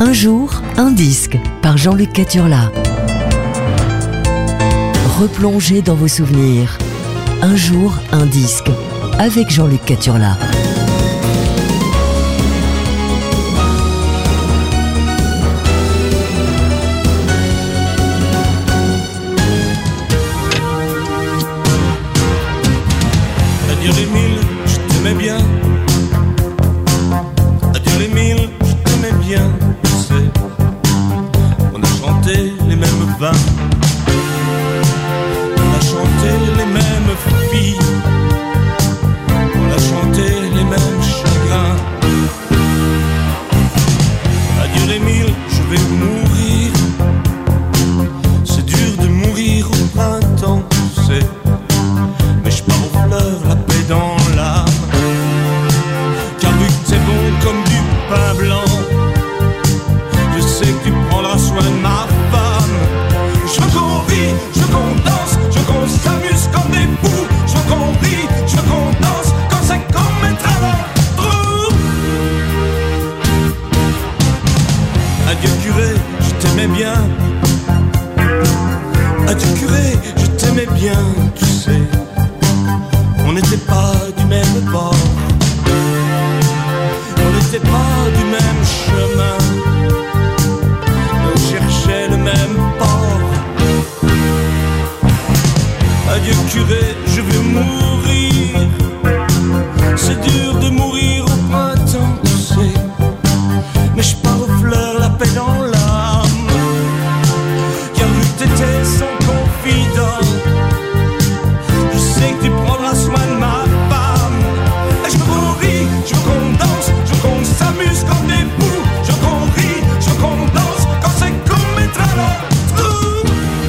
Un jour, un disque par Jean-Luc Caturla. Replongez dans vos souvenirs. Un jour, un disque avec Jean-Luc Caturla. Adieu les mille, je t'aimais bien. Adieu les mille, je t'aimais bien. Tu sais, on a chanté les mêmes vins. On a chanté les mêmes filles. On a chanté les mêmes chagrins. Adieu les mille, je vais mourir. C'est dur de mourir au printemps, tu sais. Mais je pars aux fleurs, la paix dans l'âme. Car vu que c'est bon comme du pain blanc, je sais que tu prendras soin de ma femme. Je veux qu'on rit, je veux qu'on danse, je veux qu'on s'amuse comme des fous. Je veux qu'on rit, je veux qu'on danse, quand c'est qu'on mettra dans le trou. Adieu curé, je t'aimais bien. Adieu curé, je t'aimais bien, tu sais. On n'était pas du même bord. On n'était pas du même chemin. On cherchait le même port. Adieu curé, je veux mourir. C'est dur de mourir au printemps, tu sais. Mais je pars aux fleurs, la paix dans l'âme. Car vu que t'étais son confident, je sais que tu prendras soin de ma femme. Et je veux qu'on rit, je veux qu'on danse, je veux qu'on s'amuse comme des fous. Je veux qu'on rit, je veux qu'on danse, quand c'est qu'on mettra dans le trou.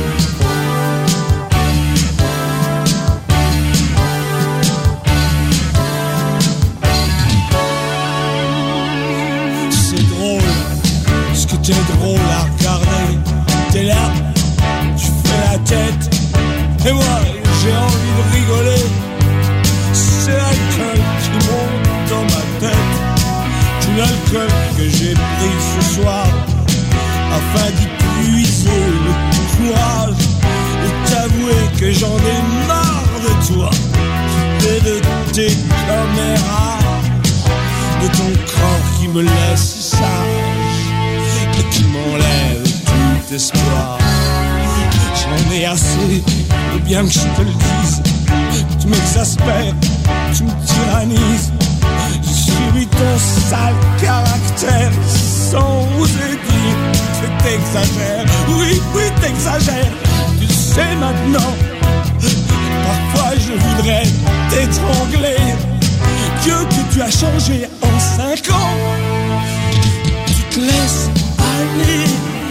C'est drôle, ce que t'es drôle à regarder. T'es là, tu fais la tête, et moi j'ai envie de rigoler. C'est l'alcool qui monte dans ma tête. Tout l'alcool que j'ai pris ce soir, afin d'y puiser le courage et t'avouer que j'en ai marre de toi et de tes caméras, de ton corps qui me laisse sage et qui m'enlève tout espoir. J'en ai assez, et bien que je te le dise, tu m'exaspères, tu me tyrannises. Je subis ton sale caractère sans oser dire que t'exagères. Oui, oui, t'exagères. Tu sais maintenant, parfois je voudrais t'étrangler. Dieu que tu as changé en 5 ans. Tu te laisses aller.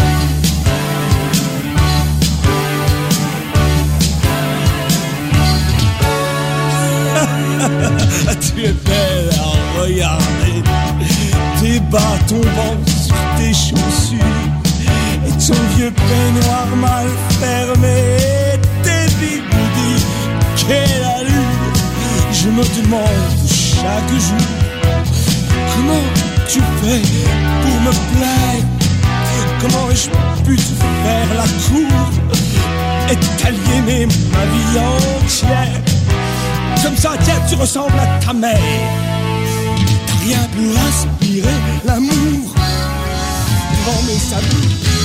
Tu es belle à regarder, tes bas tombant sur tes chaussures et ton vieux peignoir mal fermé, tes bigoudis, quelle allure. Je me demande chaque jour comment tu fais pour me plaire. Comment ai-je pu te faire la cour et t'aliéner ma vie entière. Comme ça, tiens, tu ressembles à ta mère. T'as rien pour inspirer l'amour. Grand mes sabots.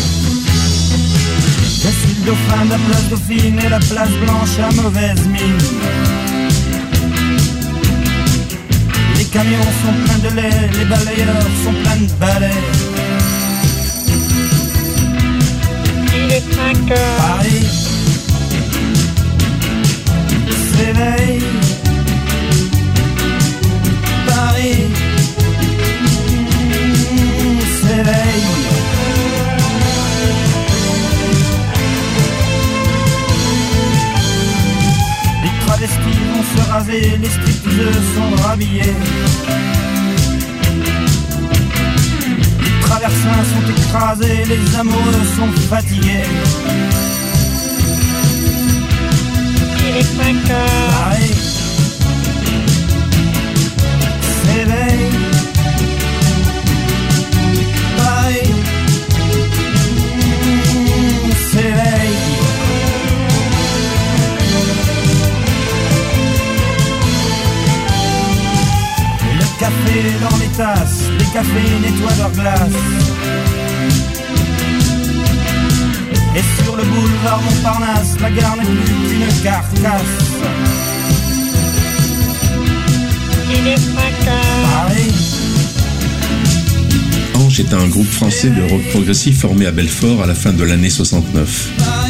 La suite Dauphin, la place Dauphine et la place Blanche à mauvaise mine. Les camions sont pleins de lait, les balayeurs sont pleins de balais. Il est 5 heures. Paris s'éveille. Paris s'éveille. Les travestis vont se raser, les stripteaseuses sont rhabillées. Les traversins sont écrasés, les amoureux sont fatigués. Il est 5 heures. Paris s'éveille. Paris café dans les tasses, les cafés nettoient leur glace. Et sur le boulevard Montparnasse, la gare n'est plus qu'une carcasse. Il est 5 heures. Paris. Ange est un groupe français de rock progressif formé à Belfort à la fin de l'année 69.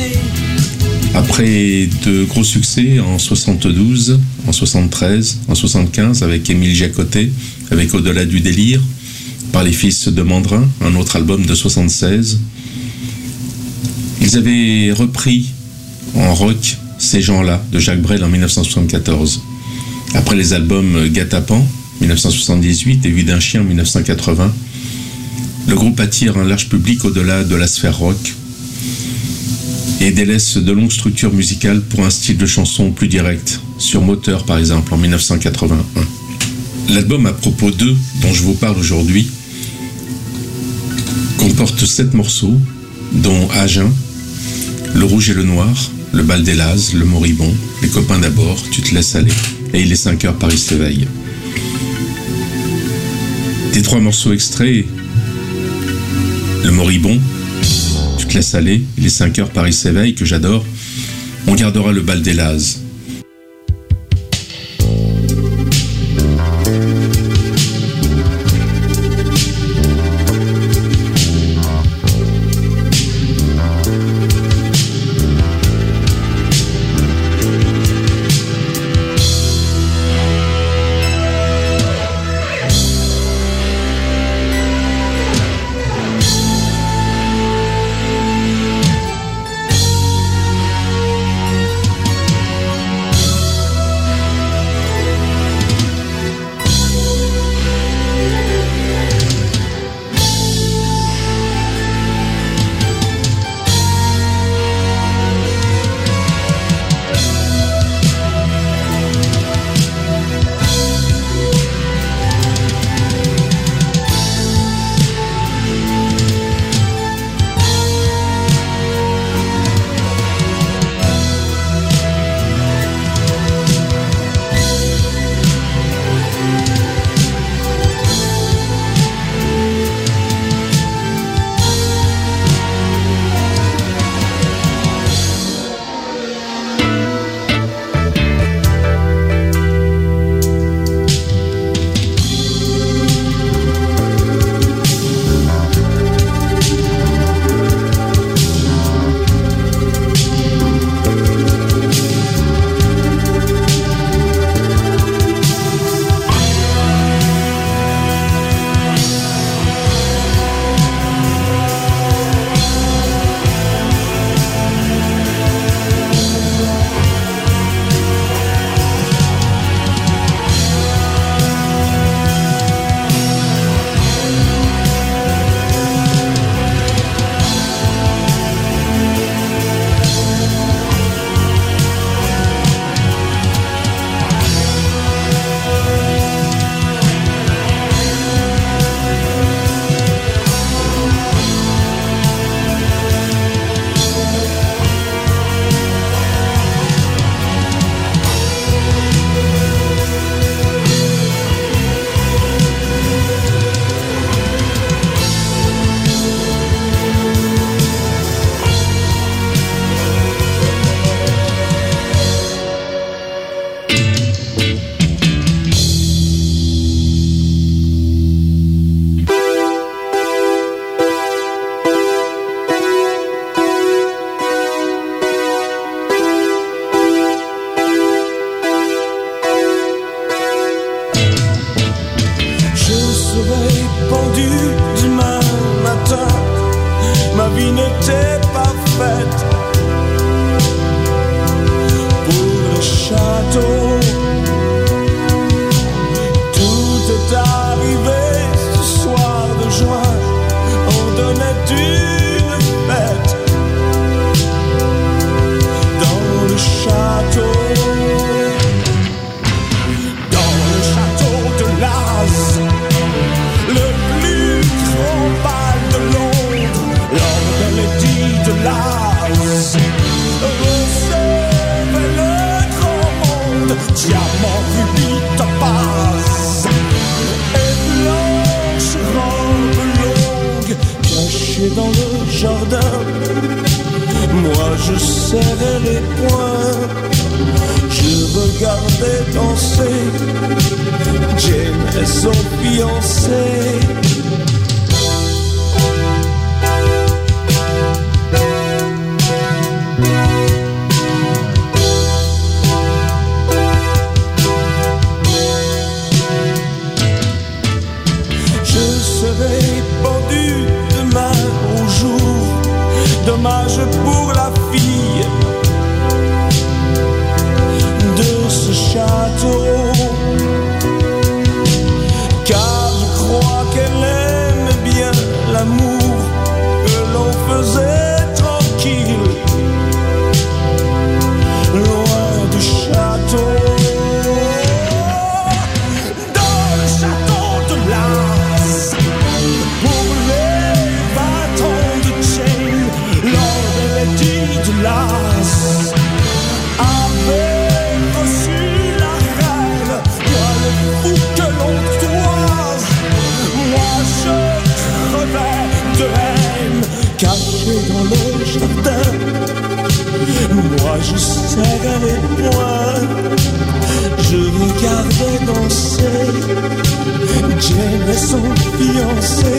Après de gros succès en 72, en 73, en 75 avec Émile Jacotet, avec Au-delà du délire, par les Fils de Mandrin, un autre album de 76. Ils avaient repris en rock Ces gens-là de Jacques Brel en 1974. Après les albums Guet-apens 1978 et Vue d'un chien en 1980, le groupe attire un large public au-delà de la sphère rock et délaisse de longues structures musicales pour un style de chanson plus direct, sur Moteur par exemple en 1981. L'album à propos d'eux, dont je vous parle aujourd'hui, comporte 7 morceaux, dont Agen, Le Rouge et le Noir, Le Bal des Lazes, Le Moribond, Les Copains d'abord, Tu te laisses aller, et Il est 5 heures, Paris s'éveille. Des 3 morceaux extraits, Le Moribond, Tu te laisses aller, Il est 5 heures, Paris s'éveille, que j'adore, on gardera Le Bal des Lazes. de Londres, lors de l'édit de l'Ars. serrais les poings, je regardais danser Jane et son fiancé. Dommage pour la fille de ce château, car je crois qu'elle aime bien l'amour que l'on faisait tranquille, loin du château. Dans le château de Las, pour les 20 ans de Jane, de Las avait reçu la reine, bien le fou que l'on toise. Moi je crevais de haine, caché dans le jardin. Moi je serrais les poings, je regardais danser Jane et son fiancé.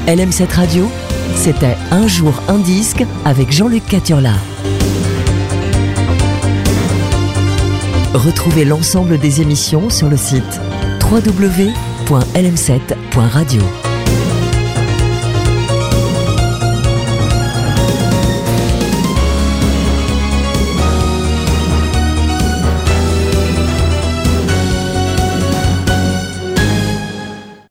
LM7 Radio, c'était Un jour un disque avec Jean-Luc Caturla. Retrouvez l'ensemble des émissions sur le site www.lm7.radio.